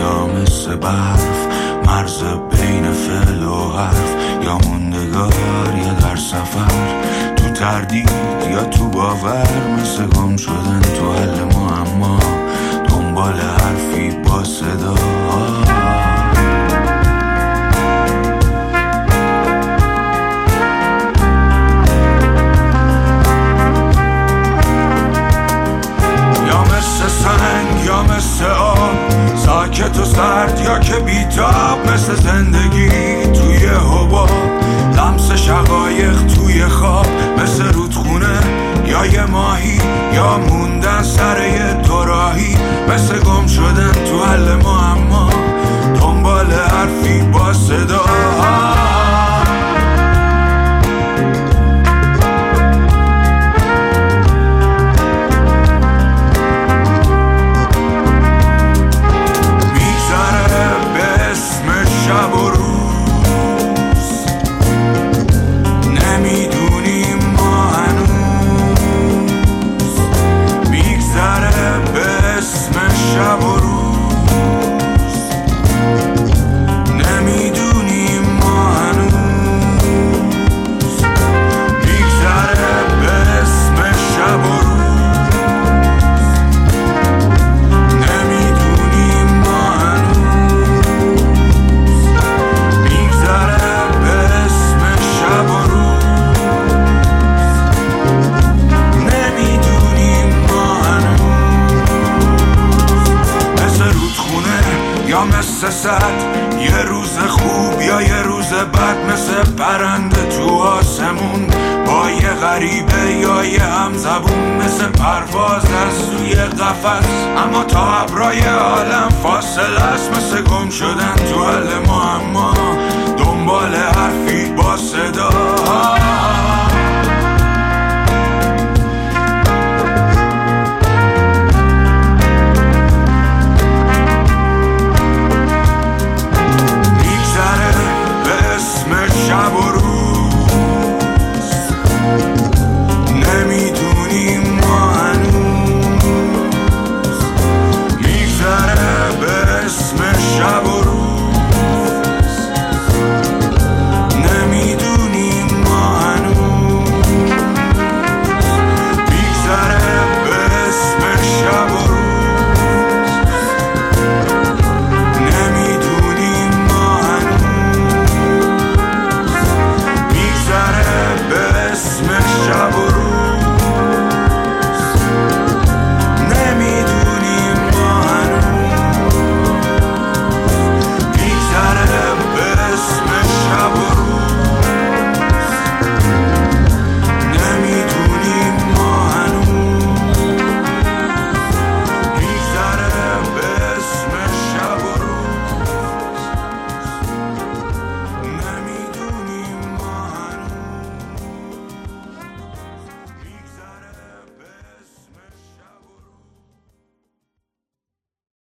یا مثل برف، مرز بین فعل و حرف، یا موندگار یا در سفر، تو تردید یا تو باور، مثل گم شدن تو حل معما، دنبال حرفی با صدا. یا مثل آب ساکت و سرد، یا که بیتاب مثل زندگی توی حباب، لمس شقایق توی خواب، مثل رودخونه یا یه ماهی، یا موندن سر یه دوراهی، مثل گم شدن تو حل معما، دنبال حرفی با صدا. یه روز خوب یا یه روز بد، مثل پرنده تو آسمون با یه غریبه یا یه همزبون، مثل پرواز از توی قفس اما تا ابرای عالم فاصله است، مثل گم شدن